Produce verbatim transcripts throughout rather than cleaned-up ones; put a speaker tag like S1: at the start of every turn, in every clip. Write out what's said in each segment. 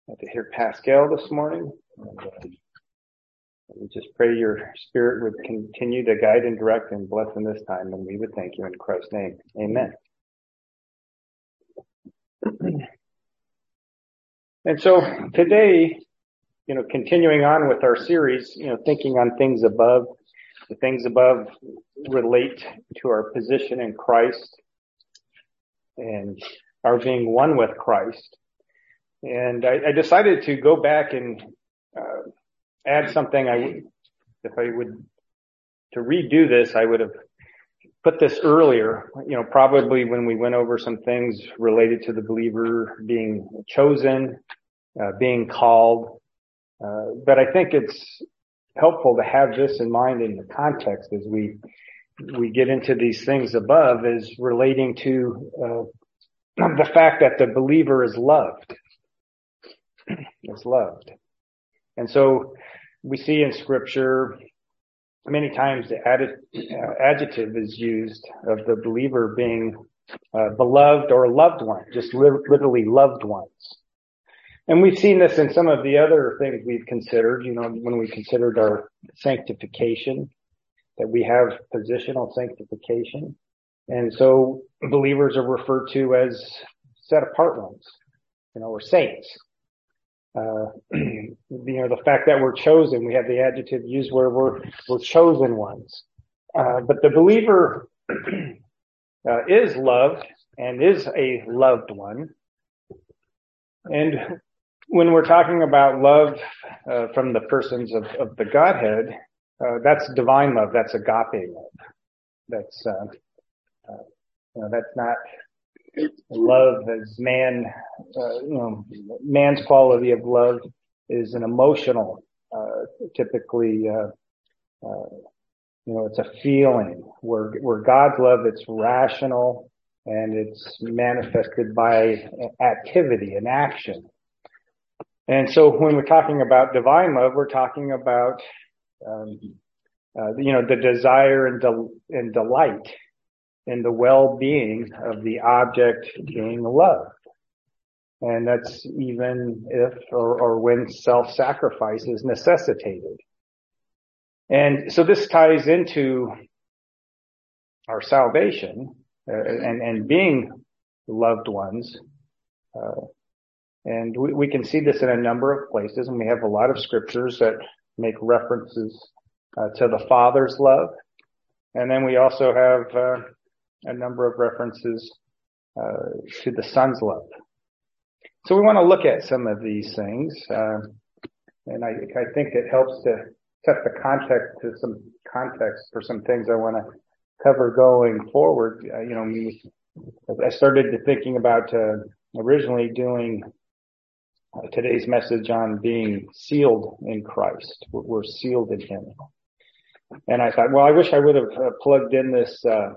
S1: Glad to hear Pascal this morning. And, uh, we just pray your spirit would continue to guide and direct and bless in this time, and we would thank you in Christ's name. Amen. And so today, you know, continuing on with our series, you know, thinking on things above, the things above relate to our position in Christ and our being one with Christ. And I, I decided to go back and uh, add something. I would, if I would, to redo this, I would have put this earlier, you know, probably when we went over some things related to the believer being chosen, uh, being called. Uh, but I think it's helpful to have this in mind in the context as we, we get into these things above, is relating to, uh, the fact that the believer is loved. Is loved. And so we see in scripture many times the added, uh, adjective is used of the believer being uh, beloved or loved one, just li- literally loved ones. And we've seen this in some of the other things we've considered, you know, when we considered our sanctification, that we have positional sanctification. And so believers are referred to as set apart ones, you know, or saints. Uh, you know, the fact that we're chosen, we have the adjective used where we're, we're chosen ones. Uh, but the believer, uh, is loved and is a loved one. And when we're talking about love, uh, from the persons of, of the Godhead, uh, that's divine love. That's agape love. That's, uh, uh you know, that's not love as man, uh, you know, man's quality of love is an emotional, uh, typically, uh, uh, you know, it's a feeling. Where, where God's love, it's rational and it's manifested by activity and action. And so when we're talking about divine love, we're talking about, um, uh, you know, the desire and, del- and delight in the well-being of the object being loved. And that's even if or, or when self-sacrifice is necessitated. And so this ties into our salvation uh, and, and being loved ones. Uh, and we, we can see this in a number of places, and we have a lot of scriptures that make references uh, to the Father's love. And then we also have uh, a number of references uh, to the Son's love. So we want to look at some of these things, uh, and I, I think it helps to set the context to some context for some things I want to cover going forward. Uh, you know, we, I started to thinking about uh, originally doing uh, today's message on being sealed in Christ. We're, we're sealed in Him, and I thought, well, I wish I would have uh, plugged in this. Uh,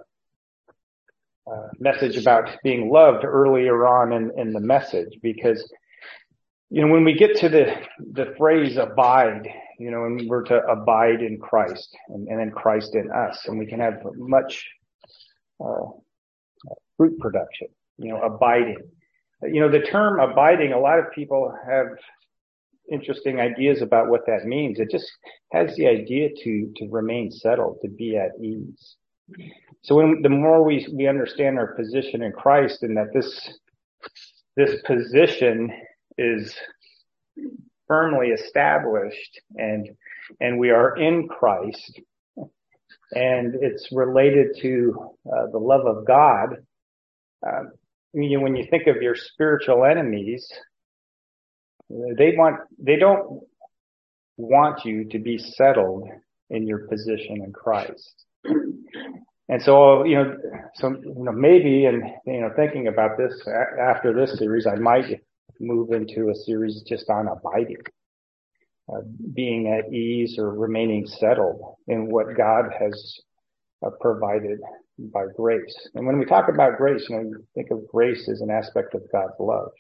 S1: Uh, message about being loved earlier on in, in the message, because, you know, when we get to the, the phrase abide, you know, and we're to abide in Christ and, and then Christ in us, and we can have much, uh, fruit production, you know, abiding. You know, the term abiding, a lot of people have interesting ideas about what that means. It just has the idea to, to remain settled, to be at ease. So when, the more we, we understand our position in Christ, and that this, this position is firmly established, and, and we are in Christ, and it's related to uh, the love of God. Uh, you know, when you think of your spiritual enemies, they want, they don't want you to be settled in your position in Christ. And so, you know, so, you know, maybe, and, you know, thinking about this a- after this series, I might move into a series just on abiding, uh, being at ease or remaining settled in what God has uh, provided by grace. And when we talk about grace, you know, you think of grace as an aspect of God's love.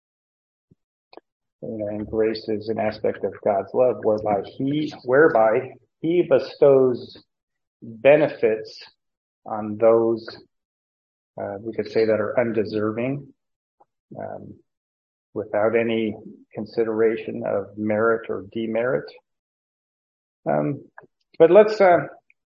S1: You know, and grace is an aspect of God's love whereby he, whereby he bestows benefits on those, uh, we could say, that are undeserving. Um, without any consideration of merit or demerit. Um, but let's uh,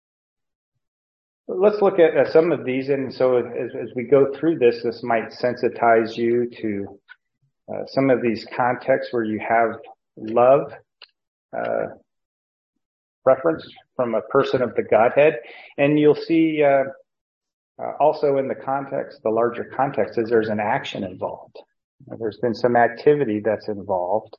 S1: let's look at uh, some of these, and so as, as we go through this, this might sensitize you to uh, some of these contexts where you have love uh, reference from a person of the Godhead, and you'll see uh, uh, also in the context, the larger context, is there's an action involved. There's been some activity that's involved.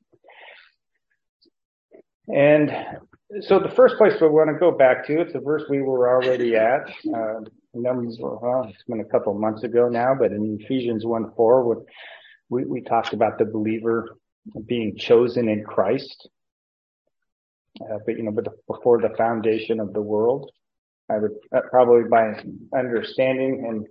S1: And so the first place we want to go back to, it's a verse we were already at. Uh, numbers, well, it's been a couple of months ago now, but in Ephesians one four, we, we talked about the believer being chosen in Christ. Uh, but, you know, but before the foundation of the world, I would uh, probably by understanding and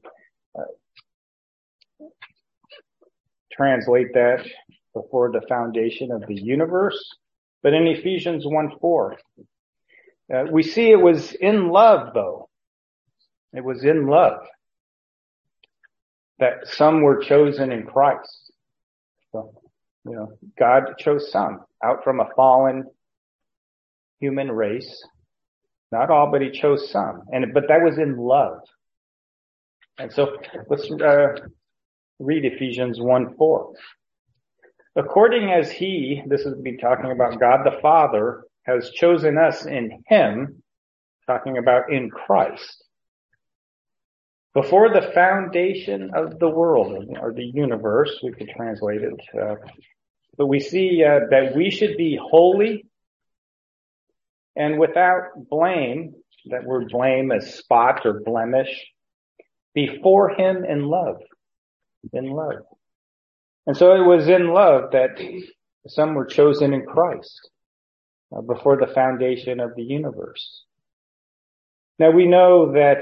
S1: uh, translate that before the foundation of the universe. But in Ephesians one four, uh, we see it was in love, though. It was in love that some were chosen in Christ. So, you know, God chose some out from a fallen human race. Not all, but he chose some. And, but that was in love. And so let's, uh, read Ephesians one four. According as he, this is be talking about God the Father, has chosen us in him, talking about in Christ, before the foundation of the world, or the universe, we could translate it. Uh, but we see uh, that we should be holy and without blame, that word blame is spot or blemish, before him in love. In love. And so it was in love that some were chosen in Christ uh, before the foundation of the universe. Now we know that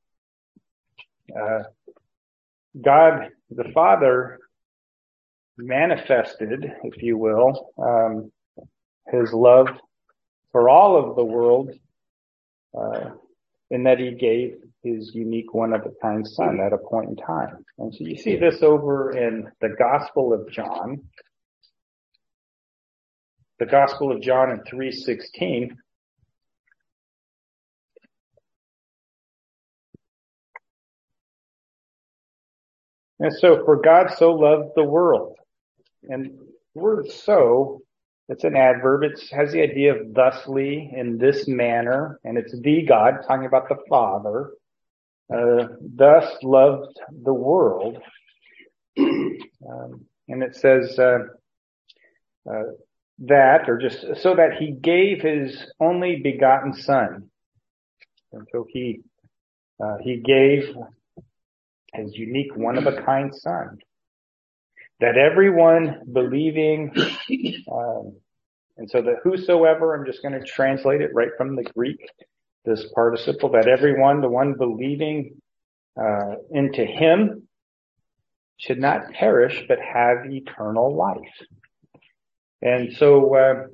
S1: uh, God the Father manifested, if you will, um, his love for all of the world uh, in that he gave his unique one-of-a-kind son at a point in time. And so you see this over in the Gospel of John. The Gospel of John in three sixteen. And so, for God so loved the world. And the word so, it's an adverb. It has the idea of thusly, in this manner, and it's the God, talking about the Father. Uh, thus loved the world. Um, and it says uh, uh, that, or just so that he gave his only begotten son. And so he uh, he gave his unique one-of-a-kind son, that everyone believing, um, and so that whosoever, I'm just going to translate it right from the Greek, this participle, that everyone, the one believing uh, into him, should not perish but have eternal life. And so uh,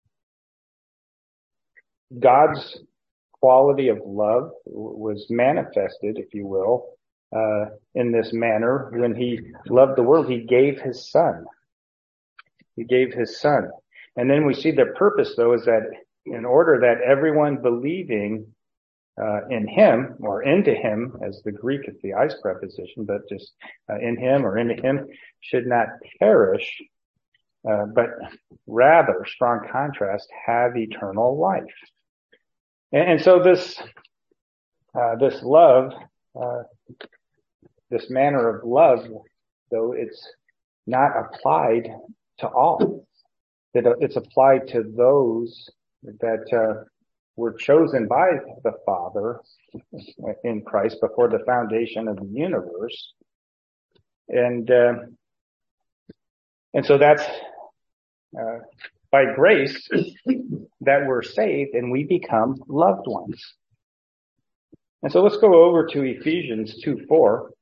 S1: God's quality of love was manifested, if you will, uh, in this manner. When he loved the world, he gave his son. He gave his son. And then we see the purpose, though, is that in order that everyone believing uh, in him, or into him, as the Greek is the eis preposition, but just uh, in him or into him, should not perish, uh, but rather, strong contrast, have eternal life. And, and so this, uh, this love, uh, this manner of love, though it's not applied to all, that it's applied to those that uh, were chosen by the Father in Christ before the foundation of the universe. And, uh, and so that's, uh, by grace that we're saved and we become loved ones. And so let's go over to Ephesians two four.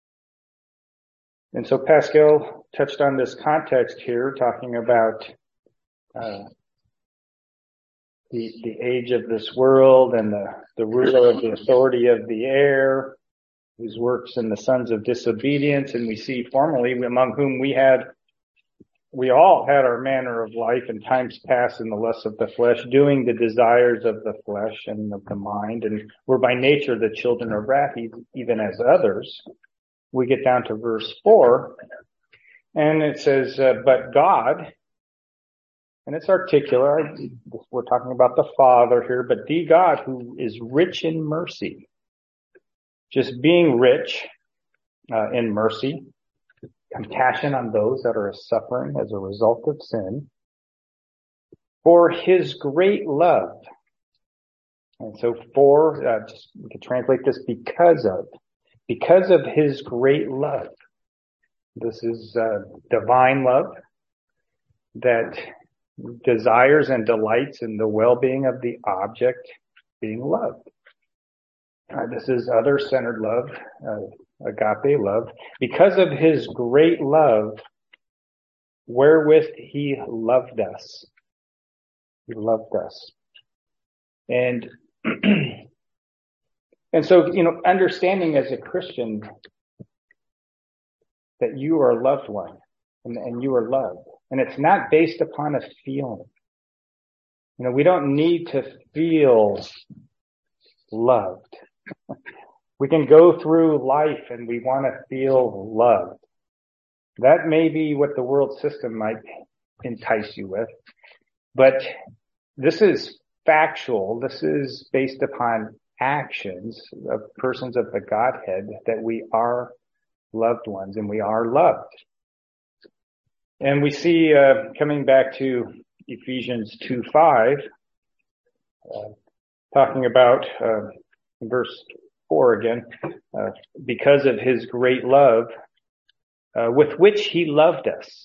S1: And so Pascal touched on this context here, talking about uh, the, the age of this world and the, the ruler of the authority of the air, whose works in the sons of disobedience. And we see formerly among whom we had, we all had our manner of life in times past in the lusts of the flesh, doing the desires of the flesh and of the mind. And we're by nature the children of wrath, even as others. We get down to verse four, and it says, uh, but God, and it's articular, we're talking about the Father here, but the God who is rich in mercy, just being rich uh, in mercy, compassion on those that are suffering as a result of sin, for his great love. And so for, uh, just, we can translate this because of, because of his great love. This is uh, divine love that desires and delights in the well-being of the object being loved. Uh, this is other-centered love, uh, agape love. Because of his great love, wherewith he loved us. He loved us. And, and so, you know, understanding as a Christian that you are a loved one and, and you are loved. And it's not based upon a feeling. You know, we don't need to feel loved. We can go through life and we want to feel loved. That may be what the world system might entice you with. But this is factual. This is based upon actions of persons of the Godhead that we are loved ones and we are loved. And we see, uh, coming back to Ephesians two five, uh, talking about, uh, verse four again, uh, because of his great love, uh, with which he loved us.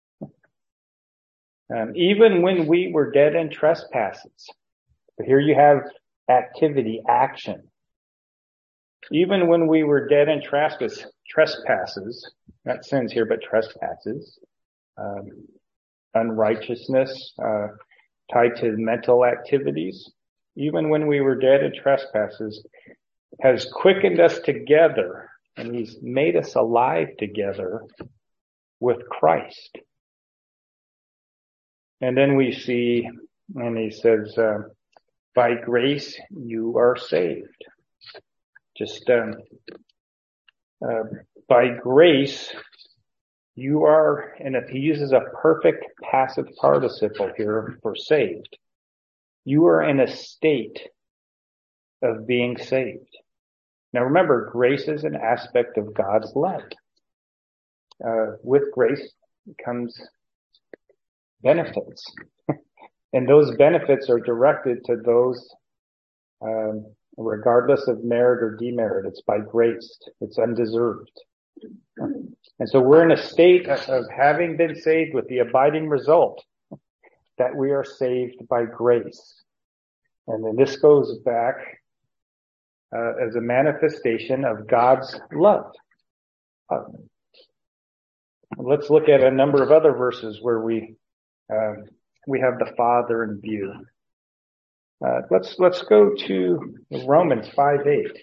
S1: Um, even when we were dead in trespasses. But here you have activity, action. Even when we were dead in trespass, trespasses, not sins here, but trespasses, um, unrighteousness, uh, tied to mental activities, even when we were dead in trespasses, has quickened us together, and he's made us alive together with Christ. And then we see, and he says, uh, by grace you are saved. Just um, uh, by grace you are, and if he uses a perfect passive participle here for saved, you are in a state of being saved. Now remember, grace is an aspect of God's love. Uh, with grace comes benefits. And those benefits are directed to those, um, regardless of merit or demerit. It's by grace. It's undeserved. And so we're in a state of, of having been saved with the abiding result that we are saved by grace. And then this goes back uh, as a manifestation of God's love. Uh, let's look at a number of other verses where we uh, we have the Father in view. Uh, let's let's go to Romans five eight.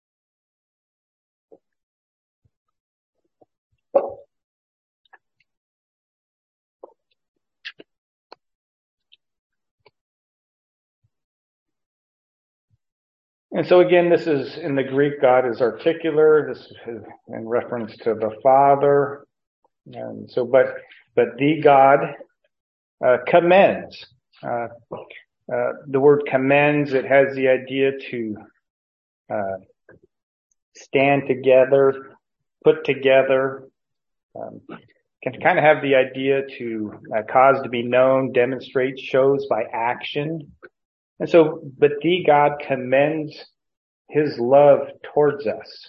S1: And so again, this is in the Greek, God is articular. This is in reference to the Father. And so, but, but the God, uh, commends, uh, uh, the word commends, it has the idea to, uh, stand together, put together, um, can kind of have the idea to uh, cause to be known, demonstrate, shows by action. And so, but the God commends his love towards us.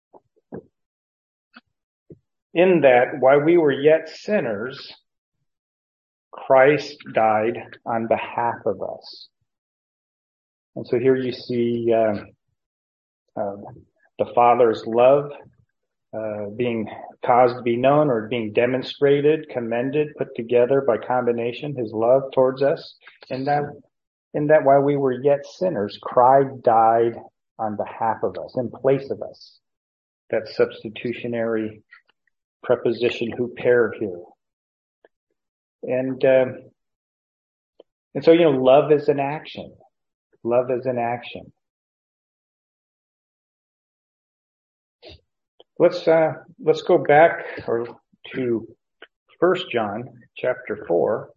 S1: In that, while we were yet sinners, Christ died on behalf of us. And so here you see uh, uh, the Father's love uh, being caused to be known or being demonstrated, commended, put together by combination, his love towards us. And that, and that while we were yet sinners, Christ died on behalf of us, in place of us. That substitutionary preposition huper here. And, um, and so, you know, love is an action. Love is an action. Let's, uh, let's go back or to First John chapter four.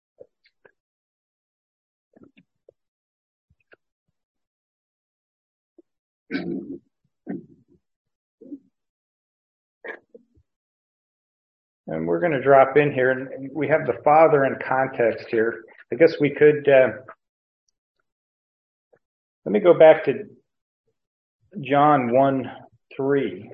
S1: And we're going to drop in here, and we have the Father in context here. I guess we could, uh, let me go back to John one three.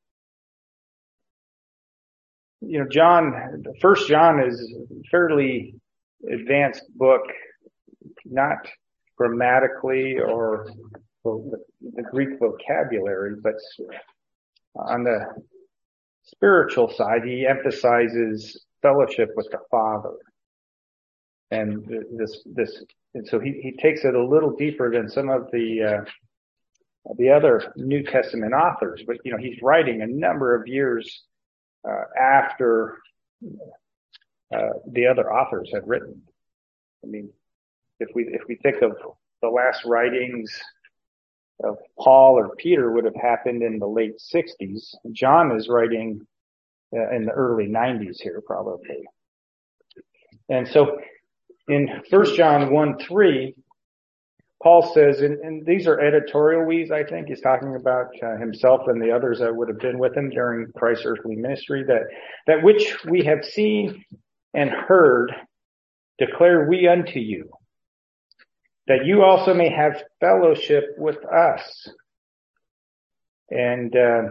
S1: You know, John, First John is a fairly advanced book, not grammatically or the Greek vocabulary, but on the spiritual side, he emphasizes fellowship with the Father. And this, this, and so he, he takes it a little deeper than some of the, uh, the other New Testament authors. But, you know, he's writing a number of years, uh, after, uh, the other authors had written. I mean, if we, if we think of the last writings of Paul or Peter would have happened in the late sixties. John is writing uh, in the early nineties here, probably. And so in First John one three, Paul says, and, and these are editorial we's, I think. He's talking about uh, himself and the others that would have been with him during Christ's earthly ministry, that, that which we have seen and heard declare we unto you, that you also may have fellowship with us. And, uh,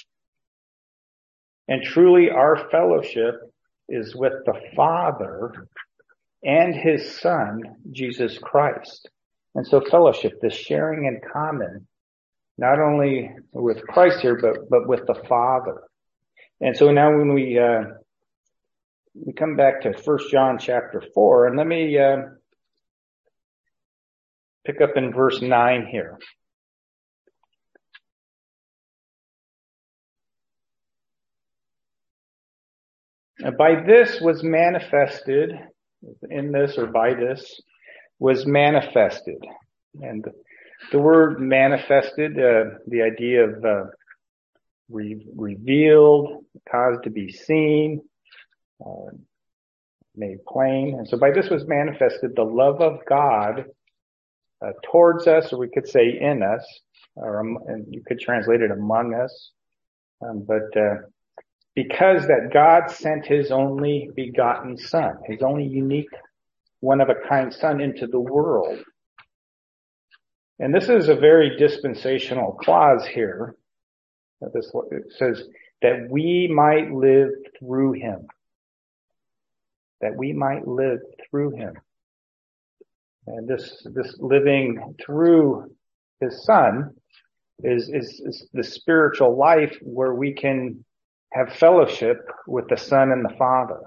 S1: and truly our fellowship is with the Father and his Son, Jesus Christ. And so fellowship, this sharing in common, not only with Christ here, but, but with the Father. And so now when we, uh, we come back to First John chapter four, and let me, uh, pick up in verse nine here. By this was manifested, in this or by this, was manifested. And the word manifested, uh, the idea of uh, re- revealed, caused to be seen, uh, made plain. And so by this was manifested the love of God uh, towards us, or we could say in us, or um, and you could translate it among us. Um, but uh, because that God sent his only begotten Son, his only unique, one of a kind Son into the world. And this is a very dispensational clause here. This it says that we might live through him. That we might live through him. And this this living through his Son is, is, is the spiritual life where we can have fellowship with the Son and the Father.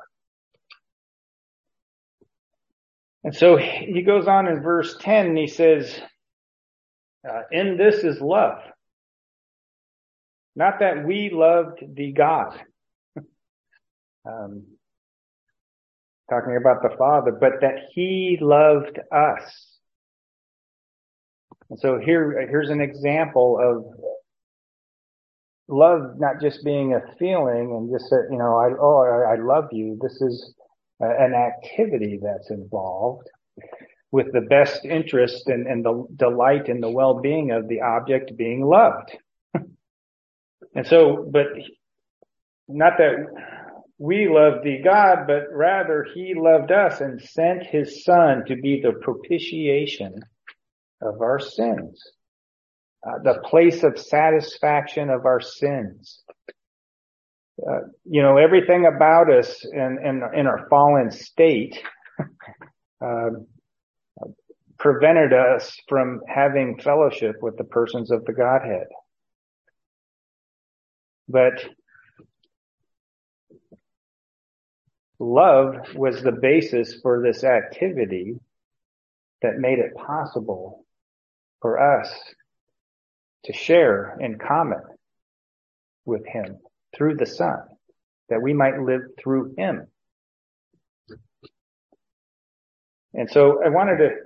S1: And so he goes on in verse ten and he says, uh, in this is love. Not that we loved the God. um, talking about the Father, but that he loved us. And so here, here's an example of love not just being a feeling and just, you know, I, oh, I, I love you. This is an activity that's involved with the best interest and, and the delight in the well-being of the object being loved. And so, but not that we loved the God, but rather he loved us and sent his Son to be the propitiation of our sins, uh, the place of satisfaction of our sins. Uh, you know, everything about us in, in, in our fallen state, uh, prevented us from having fellowship with the persons of the Godhead. But love was the basis for this activity that made it possible for us to share in common with him through the Son, that we might live through him. And so I wanted to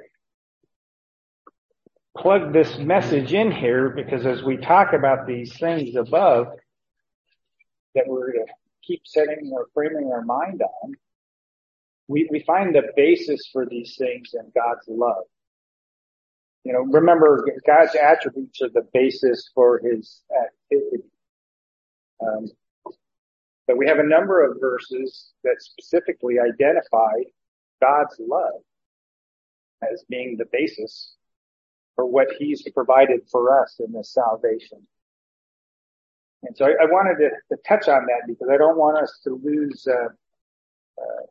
S1: plug this message in here because as we talk about these things above that we're to keep setting or framing our mind on, we, we find the basis for these things in God's love. You know, remember, God's attributes are the basis for his activity. Um, but we have a number of verses that specifically identify God's love as being the basis for what he's provided for us in this salvation. And so I, I wanted to, to touch on that because I don't want us to lose uh, uh,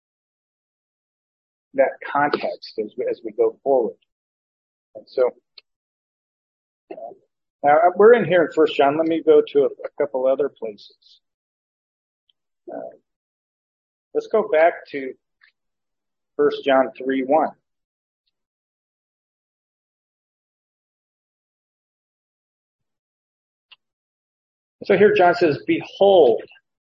S1: that context as we, as we go forward. And so uh, now we're in here in First John. Let me go to a, a couple other places. Uh, let's go back to First John three one. So here John says, behold,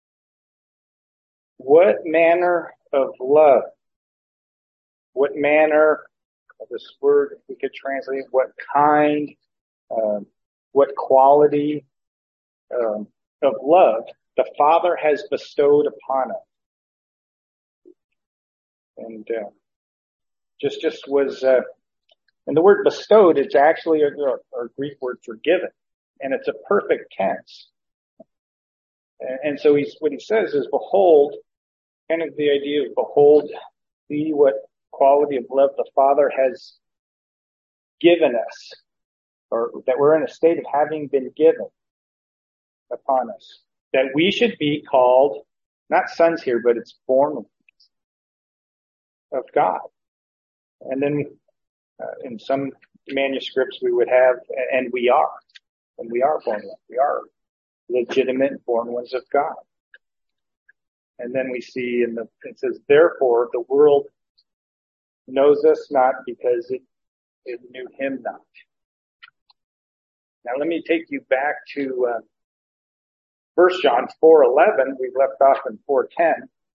S1: what manner of love, what manner of this word we could translate, what kind, um, what quality um, of love the Father has bestowed upon us. And uh, just just was, uh, and the word bestowed, it's actually our, our Greek word for given, and it's a perfect tense. And so he's, what he says is, behold, kind of the idea of behold, see what quality of love the Father has given us, or that we're in a state of having been given upon us, that we should be called, not sons here, but it's born of God. And then uh, in some manuscripts we would have, and we are, and we are born, we are legitimate born ones of God. And then we see in the, it says, therefore the world knows us not because it, it knew him not. Now let me take you back to uh, First John four eleven. We've left off in four ten.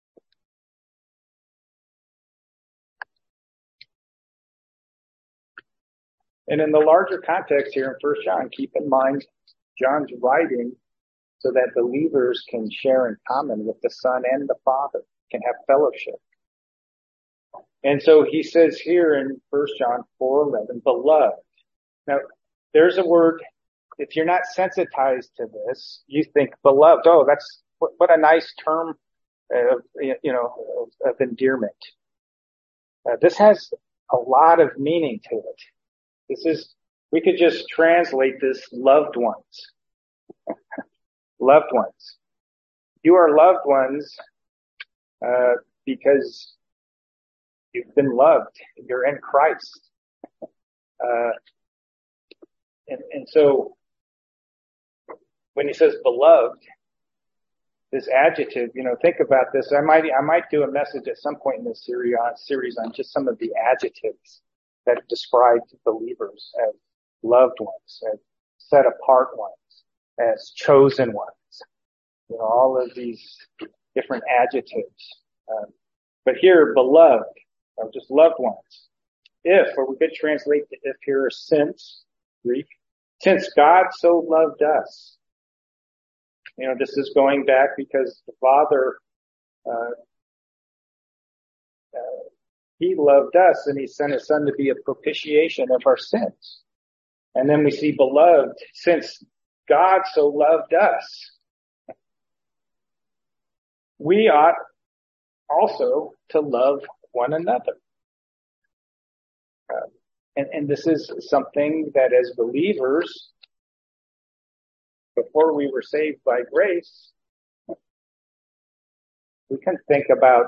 S1: And in the larger context here in First John, keep in mind John's writing so that believers can share in common with the Son and the Father, can have fellowship. And so he says here in First John four eleven, beloved. Now, there's a word, if you're not sensitized to this, you think beloved, oh, that's, what, what a nice term of, you know, of, of endearment. Uh, this has a lot of meaning to it. This is, we could just translate this loved ones. Loved ones. You are loved ones uh, because you've been loved. You're in Christ. Uh, and, and so when he says beloved, this adjective, you know, think about this. I might, I might do a message at some point in this series on, series on just some of the adjectives that describe believers as loved ones, as set apart ones, as chosen ones. You know, all of these different adjectives. Um, but here, beloved, or just loved ones. If, or we could translate the if here as since, Greek, since God so loved us. You know, this is going back because the Father, uh, uh, he loved us and he sent his Son to be a propitiation of our sins. And then we see beloved, since God so loved us, we ought also to love one another. Uh, and, and this is something that as believers, before we were saved by grace, we can think about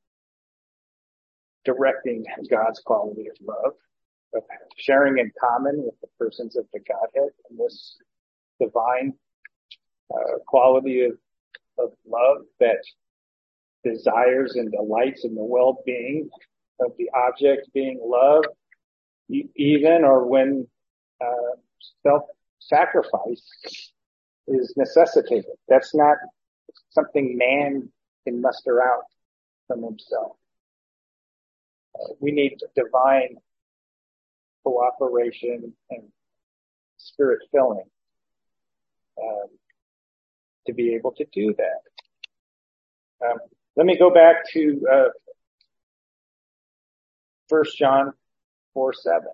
S1: directing God's quality of love, of sharing in common with the persons of the Godhead and this divine uh, quality of, of love that desires and delights in the well-being of the object being loved, e- even or when uh, self-sacrifice is necessitated. That's not something man can muster out from himself. Uh, we need divine cooperation and spirit filling um, to be able to do that. Um, let me go back to uh, First John four seven.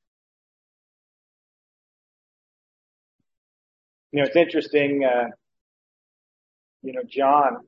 S1: You know, it's interesting. Uh, you know, John,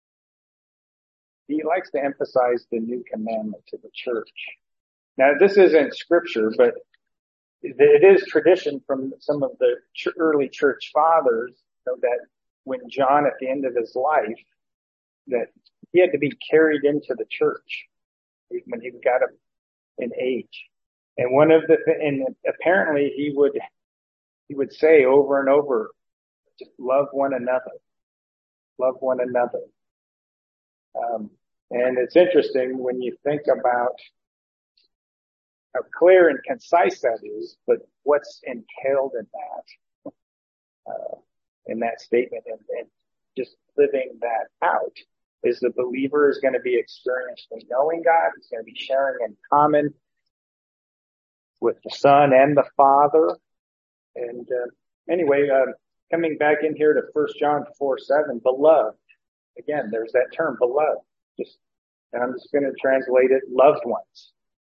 S1: he likes to emphasize the new commandment to the church. Now, this isn't scripture, but it is tradition from some of the early church fathers, you know, that when John, at the end of his life, that he had to be carried into the church when he got up in age. And one of the, and apparently he would, he would say over and over, just love one another, love one another. Um, and it's interesting when you think about how clear and concise that is, but what's entailed in that, uh, in that statement, and, and just living that out is the believer is going to be experiencing knowing God. He's going to be sharing in common with the Son and the Father. And uh, anyway, uh, coming back in here to First John four seven, beloved. Again, there's that term, beloved. Just, and I'm just going to translate it, loved ones.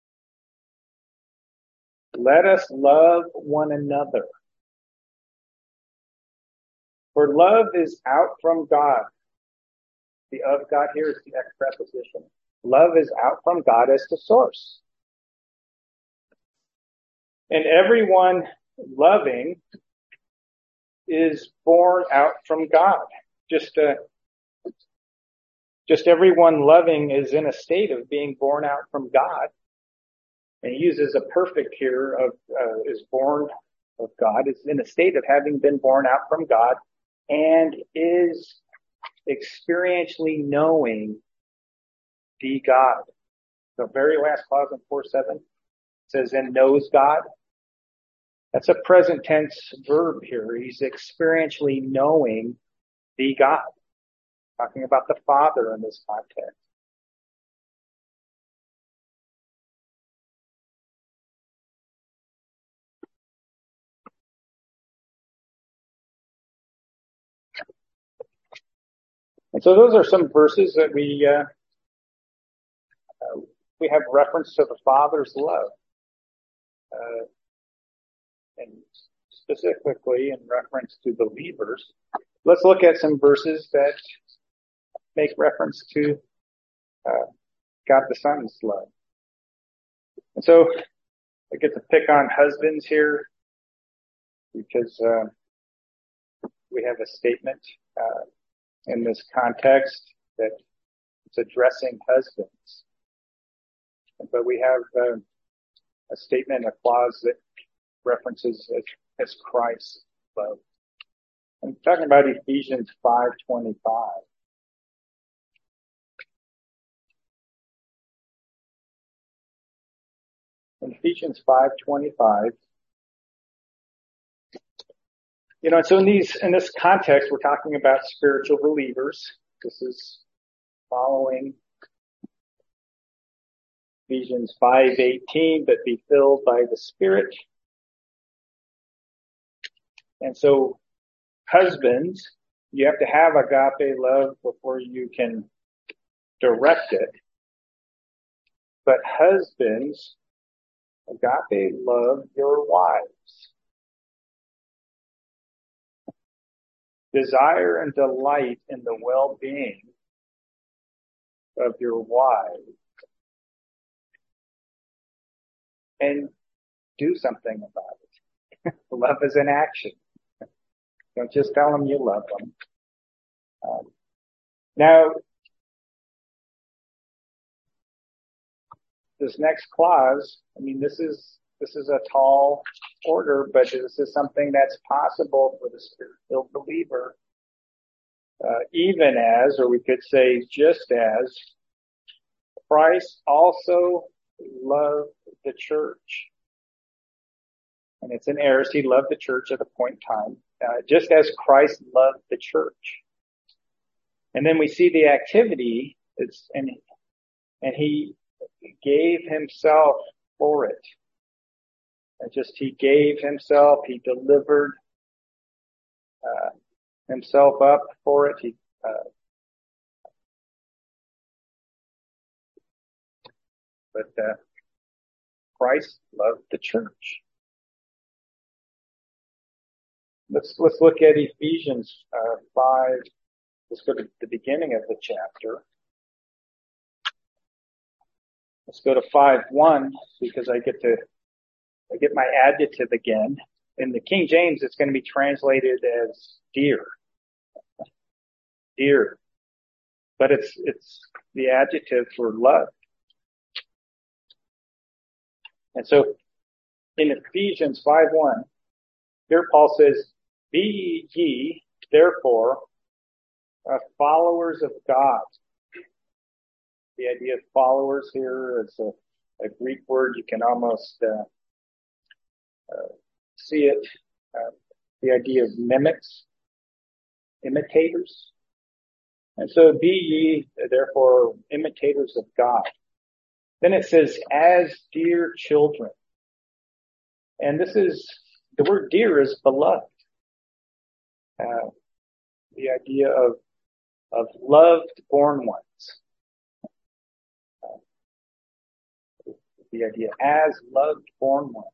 S1: Let us love one another. For love is out from God. The of God here is the X preposition. Love is out from God as the source. And everyone loving is born out from God. Just, uh, just everyone loving is in a state of being born out from God. And he uses a perfect here of, uh, is born of God, is in a state of having been born out from God, and is experientially knowing the God. The very last clause in four seven says, and knows God. That's a present tense verb here. He's experientially knowing the God. Talking about the Father in this context. And so those are some verses that we uh, uh, we have reference to the Father's love, uh, and specifically in reference to believers. Let's look at some verses that make reference to uh, God the Son's love. And so I get to pick on husbands here because uh, we have a statement uh, in this context that it's addressing husbands. But we have uh, a statement, a clause that references as, as Christ's love. I'm talking about Ephesians five twenty-five. In Ephesians five twenty-five, you know, so in these, in this context, we're talking about spiritual believers. This is following Ephesians five eighteen, but be filled by the Spirit. And so, husbands, you have to have agape love before you can direct it. But husbands, agape love your wives. Desire and delight in the well-being of your wives. And do something about it. Love is an action. Don't just tell them you love them. Um, now, this next clause, I mean, this is this is a tall order, but this is something that's possible for the spirit-filled believer. uh, even as, or we could say just as, Christ also loved the church. And it's an aorist. He loved the church at a point in time, uh, just as Christ loved the church. And then we see the activity, it's, and, and he gave himself for it. And just he gave himself, he delivered uh, himself up for it. He uh, but uh, Christ loved the church. Let's let's look at Ephesians uh, five. Let's go to the beginning of the chapter. Let's go to five one because I get to I get my adjective again. In the King James, it's going to be translated as dear, dear, but it's it's the adjective for love. And so, in Ephesians five one, here Paul says, "Be ye therefore uh, followers of God." The idea of followers here is a, a Greek word. You can almost uh, uh, see it. Uh, the idea of mimics, imitators. And so be ye therefore imitators of God. Then it says, as dear children. And this is, the word dear is beloved. Uh, the idea of, of loved born ones. Uh, the idea as loved born ones.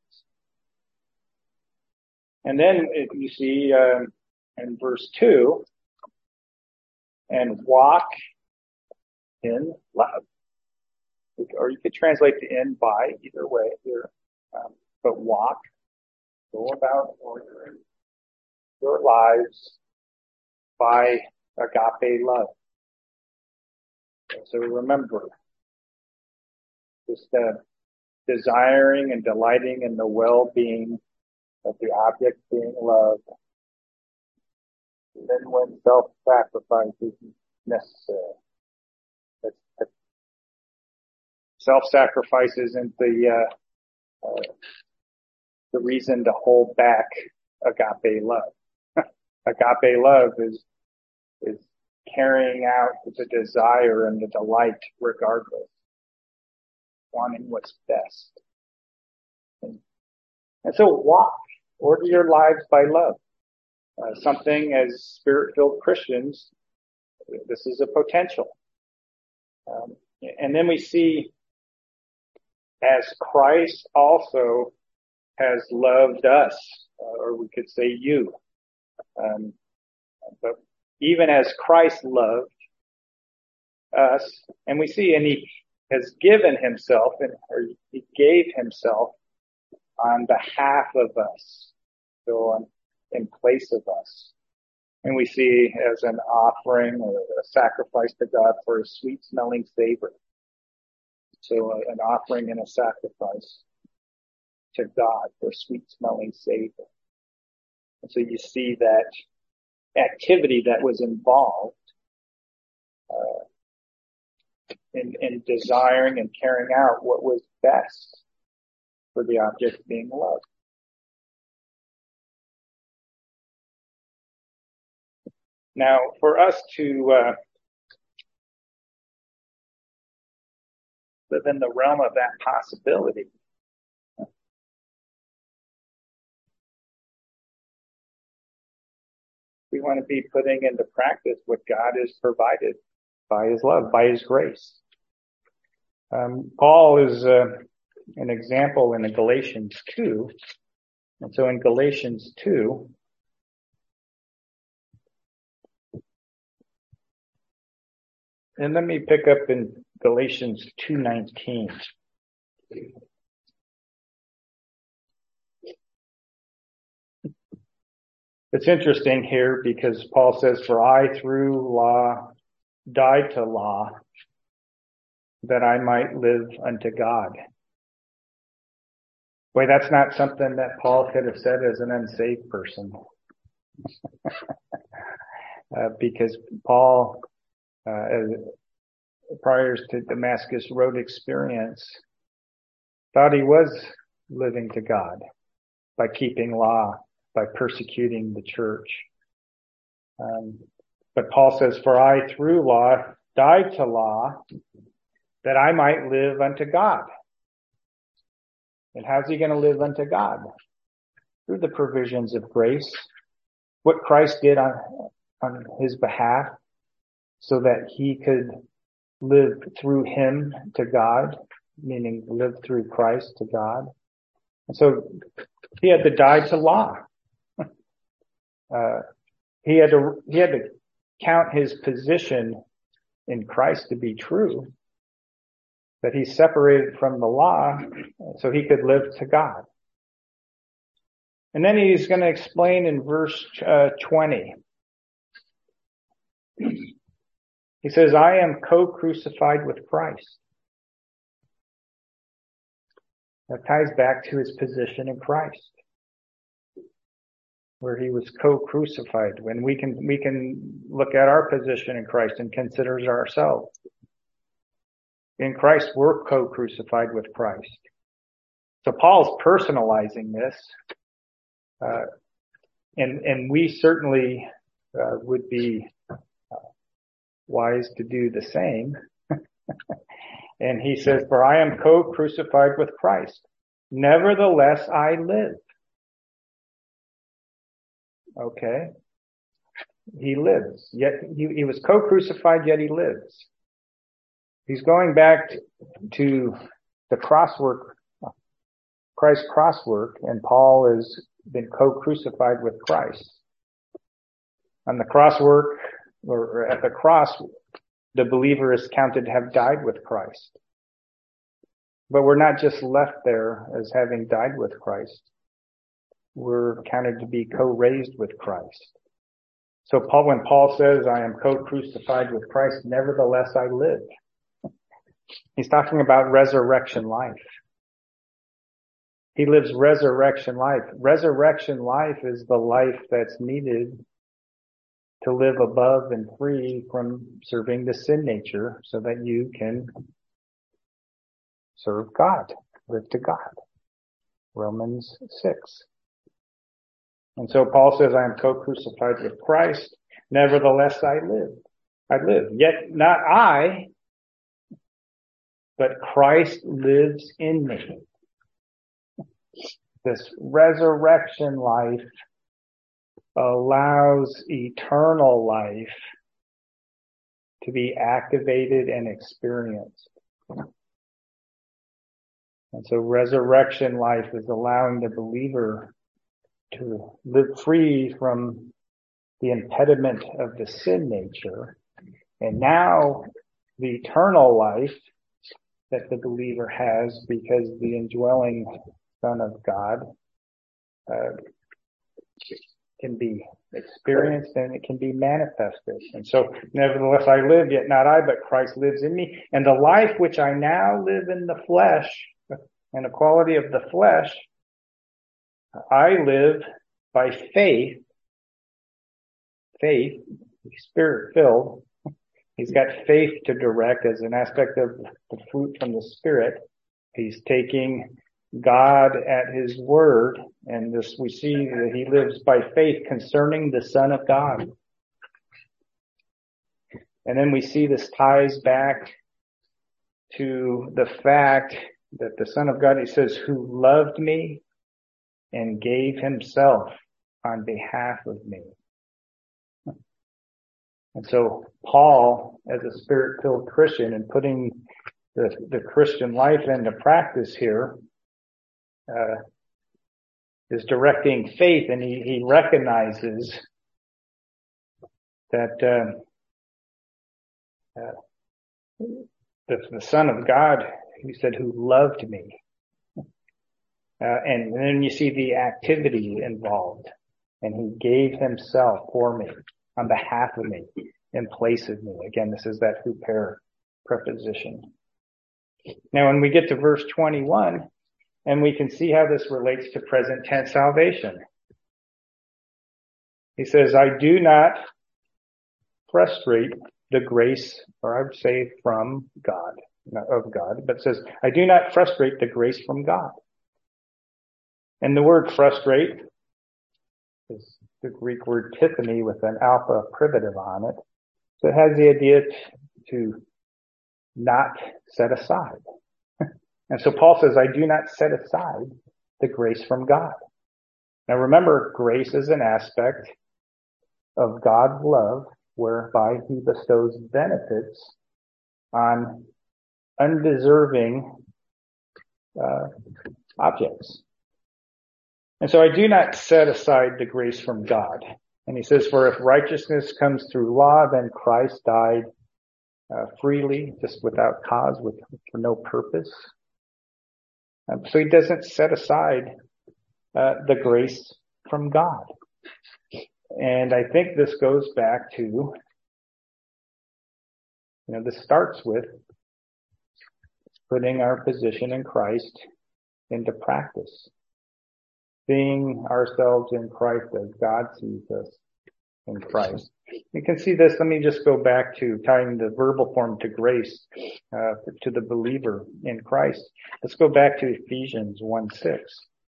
S1: And then it, you see um, in verse two, and walk in love. Or you could translate the in by, either way here. Um, but walk, go about ordering your lives by agape love. And so remember, just uh, desiring and delighting in the well-being of the object being loved. And then when self-sacrifice is necessary. That's, that's, self-sacrifice isn't the, uh, uh, the reason to hold back agape love. Agape love is, is carrying out the desire and the delight regardless. Wanting what's best. And, and so walk, order your lives by love. Uh, something as spirit-filled Christians, this is a potential. Um, and then we see as Christ also has loved us, uh, or we could say you. Um, but even as Christ loved us, and we see, and he has given himself, and or he gave himself on behalf of us, so on, in place of us. And we see as an offering or a sacrifice to God for a sweet smelling savor. So uh, an offering and a sacrifice to God for sweet smelling savor. And so you see that activity that was involved uh, in, in desiring and carrying out what was best for the object being loved. Now, for us to uh, live in the realm of that possibility, we want to be putting into practice what God has provided by his love, by his grace. Um, Paul is uh, an example in Galatians two. And so in Galatians two, and let me pick up in Galatians two nineteen. It's interesting here because Paul says, for I through law died to law that I might live unto God. Boy, that's not something that Paul could have said as an unsaved person. uh, because Paul, uh, as, prior to Damascus Road experience, thought he was living to God by keeping law, by persecuting the church. Um, but Paul says, "For I through law died to law, that I might live unto God." And how's he going to live unto God? Through the provisions of grace, what Christ did on, on his behalf, so that he could live through him to God, meaning live through Christ to God. And so he had to die to law. Uh, he had to, he had to count his position in Christ to be true, that he's separated from the law so he could live to God. And then he's going to explain in verse uh, twenty. He says, "I am co-crucified with Christ." That ties back to his position in Christ, where he was co-crucified. When we can, we can look at our position in Christ and consider ourselves. In Christ, we're co-crucified with Christ. So Paul's personalizing this, uh, and and we certainly uh, would be uh, wise to do the same. And he says, "For I am co-crucified with Christ. Nevertheless, I live." Okay. He lives. Yet he, he was co-crucified, yet he lives. He's going back to the crosswork, Christ's crosswork, and Paul has been co-crucified with Christ. On the crosswork, or at the cross, the believer is counted to have died with Christ. But we're not just left there as having died with Christ. We're counted to be co-raised with Christ. So Paul, when Paul says, "I am co-crucified with Christ, nevertheless I live," he's talking about resurrection life. He lives resurrection life. Resurrection life is the life that's needed to live above and free from serving the sin nature so that you can serve God, live to God. Romans six. And so Paul says, "I am co-crucified with Christ. Nevertheless I live. I live. Yet not I, but Christ lives in me." This resurrection life allows eternal life to be activated and experienced. And so resurrection life is allowing the believer to live free from the impediment of the sin nature. And now the eternal life that the believer has, because the indwelling Son of God uh, can be experienced and it can be manifested. And so, nevertheless I live, yet not I, but Christ lives in me. And the life which I now live in the flesh, and the quality of the flesh, I live by faith, faith, Spirit-filled. He's got faith to direct as an aspect of the fruit from the Spirit. He's taking God at his word, and this we see that he lives by faith concerning the Son of God. And then we see this ties back to the fact that the Son of God, he says, "who loved me and gave himself on behalf of me." And so Paul, as a Spirit-filled Christian and putting the, the Christian life into practice here, uh, is directing faith, and he, he recognizes that uh, uh, the, the Son of God, he said, "who loved me." Uh, and, and then you see the activity involved. And he gave himself for me, on behalf of me, in place of me. Again, this is that huper preposition. Now, when we get to verse twenty-one, and we can see how this relates to present tense salvation. He says, "I do not frustrate the grace, or I would say from God, not of God, but it says, I do not frustrate the grace from God. And the word frustrate is the Greek word typhany with an alpha privative on it. So it has the idea to not set aside. And so Paul says, I do not set aside the grace from God. Now remember, grace is an aspect of God's love whereby he bestows benefits on undeserving uh, objects. And so I do not set aside the grace from God. And he says, for if righteousness comes through law, then Christ died uh, freely, just without cause, with for no purpose. Um, so he doesn't set aside uh, the grace from God. And I think this goes back to, you know, this starts with putting our position in Christ into practice. Seeing ourselves in Christ as God sees us in Christ. You can see this. Let me just go back to tying the verbal form to grace, uh, to the believer in Christ. Let's go back to Ephesians one six.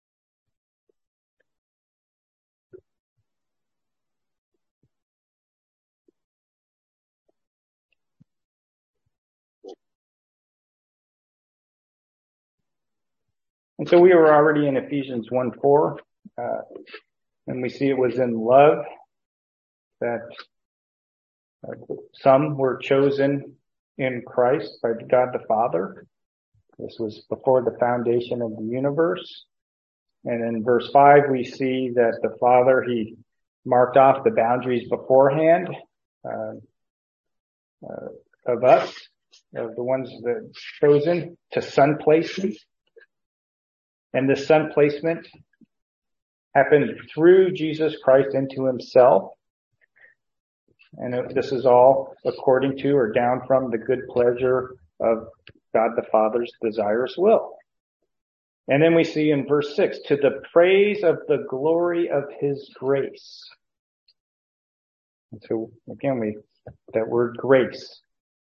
S1: And so we were already in Ephesians one four, uh, and we see it was in love that uh, some were chosen in Christ by God the Father. This was before the foundation of the universe. And in verse five, we see that the Father, he marked off the boundaries beforehand uh, uh, of us, of the ones that chosen to son placement. And this son placement happened through Jesus Christ into himself. And this is all according to or down from the good pleasure of God the Father's desirous will. And then we see in verse six, to the praise of the glory of his grace. And so again, we, that word grace.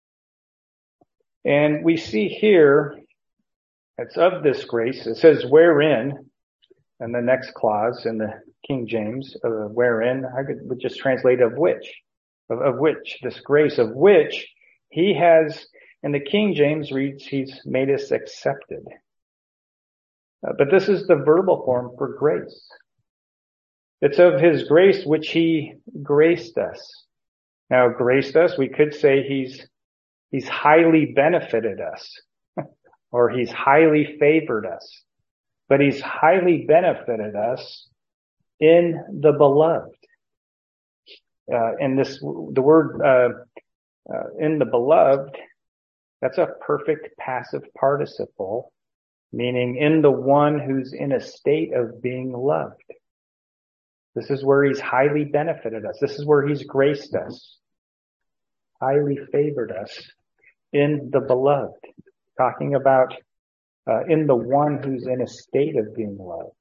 S1: And we see here, it's of this grace. It says wherein, and the next clause in the King James, uh, wherein, I could would just translate of which, of, of which, this grace of which he has, and the King James reads, he's made us accepted. Uh, but this is the verbal form for grace. It's of his grace which he graced us. Now, graced us, we could say he's, he's highly benefited us. Or he's highly favored us. But he's highly benefited us in the beloved. Uh, and this, the word, uh, uh, in the beloved, that's a perfect passive participle, meaning in the one who's in a state of being loved. This is where he's highly benefited us. This is where he's graced us, highly favored us in the beloved. Talking about uh, in the one who's in a state of being loved.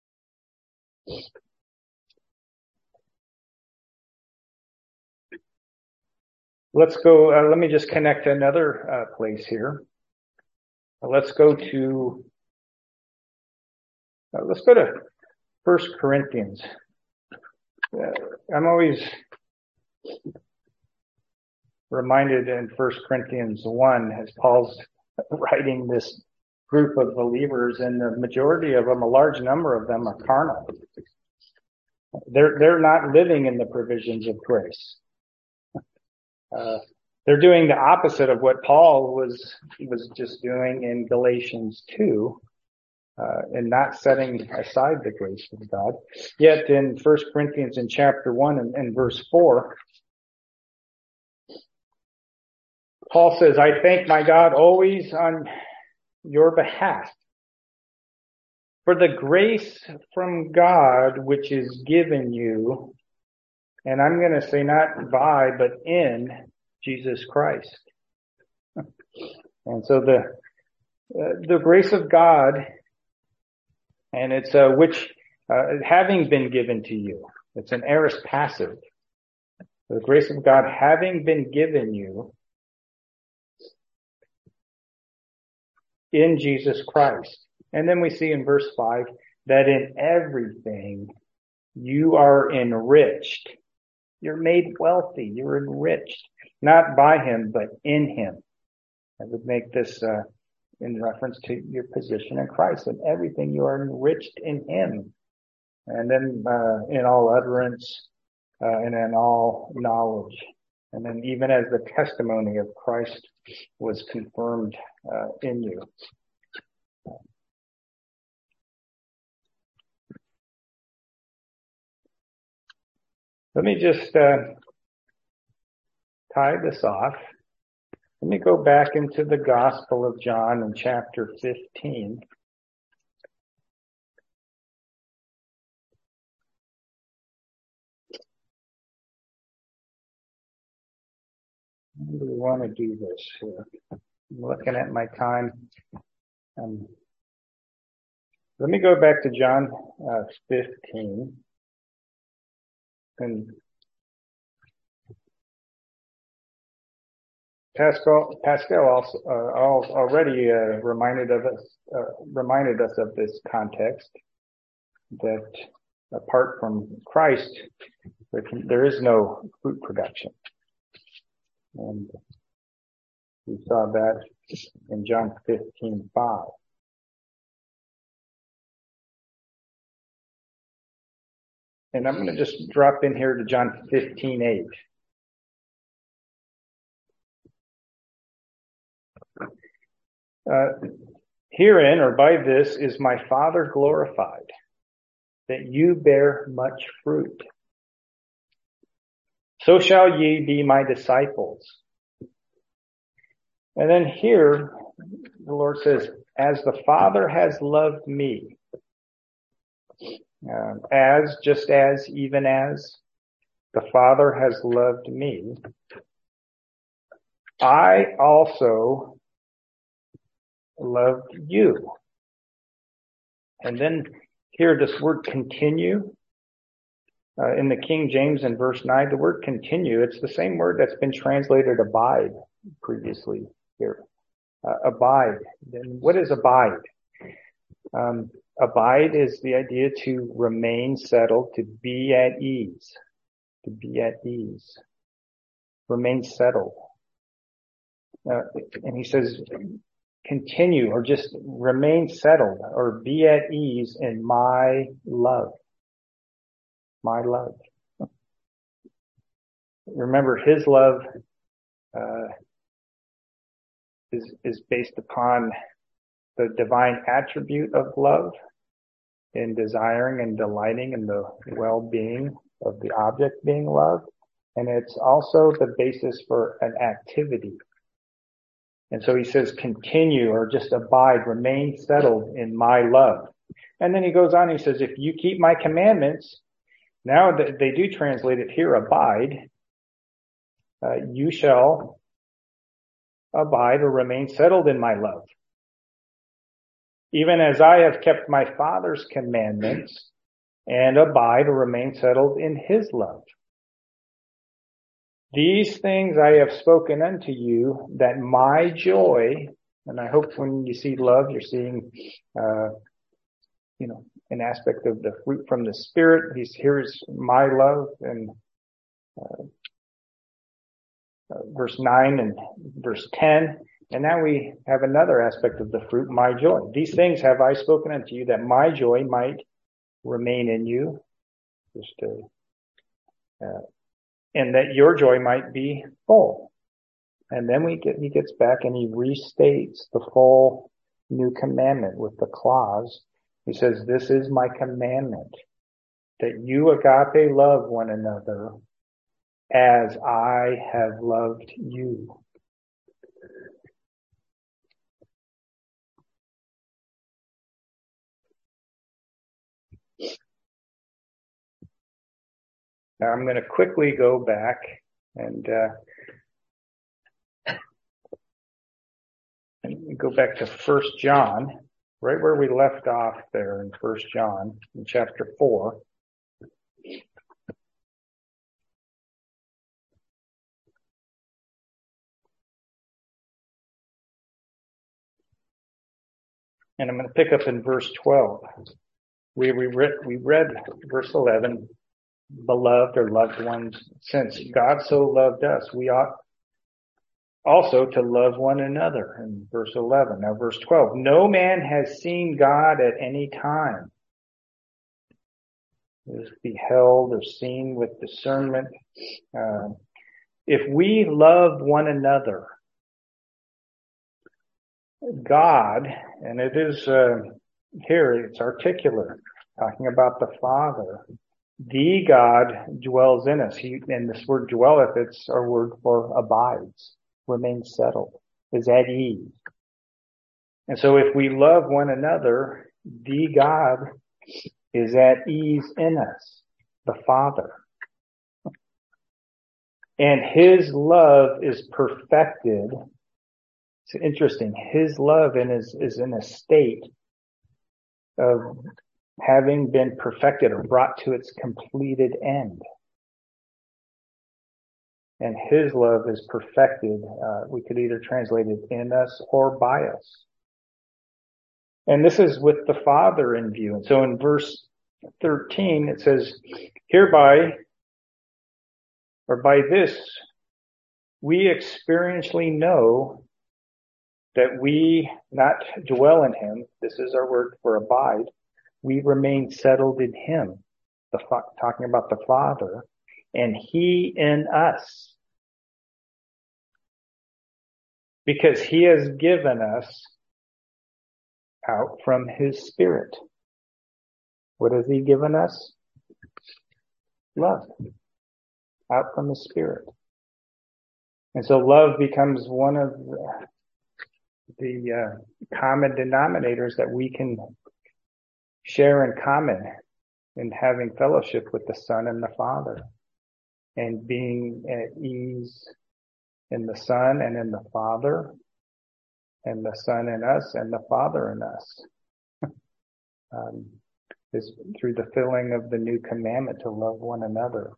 S1: Let's go, uh, let me just connect another uh, place here. Uh, let's go to, uh, let's go to First Corinthians. Uh, I'm always reminded in First Corinthians one, as Paul's writing this group of believers, and the majority of them, a large number of them, are carnal. They're they're not living in the provisions of grace. Uh, they're doing the opposite of what Paul was was just doing in Galatians two, uh, and not setting aside the grace of God. Yet in First Corinthians in chapter one and, and verse four, Paul says, I thank my God always on your behalf for the grace from God which is given you. And I'm going to say not by, but in Jesus Christ. And so the, uh, the grace of God, and it's, uh, which, uh, having been given to you, it's an aorist passive. The grace of God having been given you in Jesus Christ. And then we see in verse five that in everything you are enriched. You're made wealthy. You're enriched, not by him, but in him. I would make this uh, in reference to your position in Christ. In everything you are enriched in him. And then uh, in all utterance uh, and in all knowledge. And then even as the testimony of Christ was confirmed uh, in you. Let me just uh, tie this off. Let me go back into the Gospel of John in chapter fifteen. How do we want to do this here? I'm looking at my time. Um, let me go back to John uh, fifteen. And Pascal, Pascal also uh, already uh, reminded of us, uh, reminded us of this context that apart from Christ, there, can, there is no fruit production, and we saw that in John fifteen five. And I'm going to just drop in here to John fifteen eight. Uh, herein, or by this, is my Father glorified, that you bear much fruit. So shall ye be my disciples. And then here, the Lord says, as the Father has loved me, uh, as, just as, even as the Father has loved me, I also loved you. And then here, this word continue, uh, in the King James in verse nine, the word continue, it's the same word that's been translated abide previously here. Uh, abide. Then what is abide? Um, abide is the idea to remain settled, to be at ease, to be at ease, remain settled. Uh, and he says, continue or just remain settled or be at ease in my love. My love. Remember, his love uh, is is based upon the divine attribute of love in desiring and delighting in the well-being of the object being loved. And it's also the basis for an activity. And so he says, continue or just abide, remain settled in my love. And then he goes on, he says, if you keep my commandments, now that they do translate it here, abide, uh, you shall abide or remain settled in my love. Even as I have kept my Father's commandments and abide or remain settled in his love. These things I have spoken unto you, that my joy, and I hope when you see love, you're seeing, uh, you know, an aspect of the fruit from the Spirit. He's, here's my love, and uh, uh, verse nine and verse ten. And now we have another aspect of the fruit, my joy. These things have I spoken unto you, that my joy might remain in you. Just to, uh, and that your joy might be full. And then we get, he gets back and he restates the full new commandment with the clause. He says, this is my commandment, that you agape love one another as I have loved you. Now I'm going to quickly go back and, uh, and go back to First John, right where we left off there in First John in chapter four. And I'm going to pick up in verse twelve. We, we, read, we read verse eleven, beloved or loved ones, since God so loved us, we ought also to love one another, in verse eleven. Now verse twelve, no man has seen God at any time. Is beheld or seen with discernment. Uh, if we love one another, God, and it is uh, here, it's articular, talking about the Father. The God dwells in us. He, and this word dwelleth, it's our word for abides, remains settled, is at ease. And so if we love one another, the God is at ease in us, the Father. And his love is perfected. It's interesting. His love in is, is in a state of having been perfected or brought to its completed end. And his love is perfected. Uh, we could either translate it in us or by us. And this is with the Father in view. And so in verse thirteen, it says, hereby, or by this, we experientially know that we not dwell in him. This is our word for abide. We remain settled in him, the talking about the Father, and he in us. Because he has given us out from his Spirit. What has he given us? Love. Out from his Spirit. And so love becomes one of the, the uh, common denominators that we can share in common in having fellowship with the Son and the Father, and being at ease in the Son and in the Father, and the Son in us and the Father in us. um, is through the filling of the new commandment to love one another.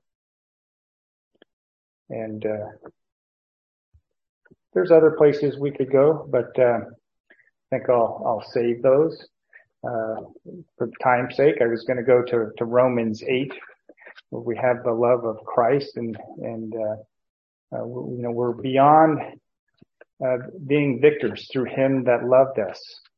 S1: And uh, there's other places we could go, but uh, I think I'll I'll save those. Uh, for time's sake, I was going to go to, to Romans eight, where we have the love of Christ, and and uh, uh, you know we're beyond uh, being victors through Him that loved us.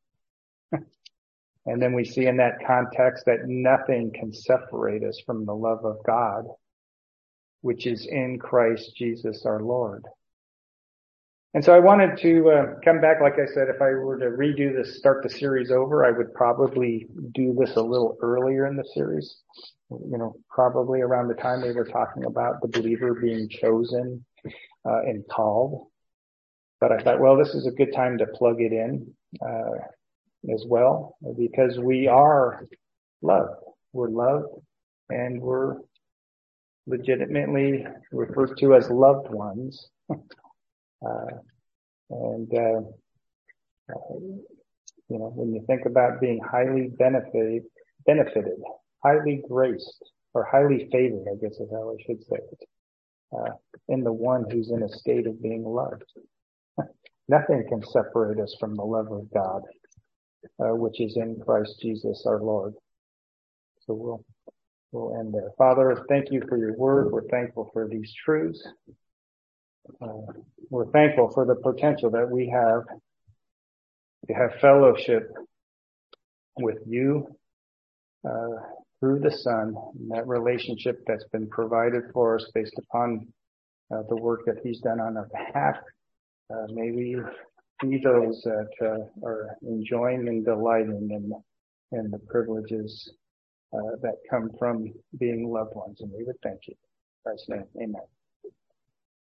S1: And then we see in that context that nothing can separate us from the love of God, which is in Christ Jesus our Lord. And so I wanted to uh, come back, like I said, if I were to redo this, start the series over, I would probably do this a little earlier in the series. You know, probably around the time we were talking about the believer being chosen uh, and called. But I thought, well, this is a good time to plug it in uh, as well, because we are loved. We're loved, and we're legitimately referred to as loved ones. Uh, and, uh, uh, you know, when you think about being highly benefited, benefited, highly graced, or highly favored, I guess is how I should say it, uh, in the one who's in a state of being loved. Nothing can separate us from the love of God, uh, which is in Christ Jesus our Lord. So we'll, we'll end there. Father, thank you for your word. We're thankful for these truths. Uh, we're thankful for the potential that we have to have fellowship with you uh, through the Son, and that relationship that's been provided for us based upon uh, the work that he's done on our behalf. Uh, may we be those that uh, are enjoying and delighting in, in the privileges uh, that come from being loved ones. And we would thank you. In Christ's name, amen.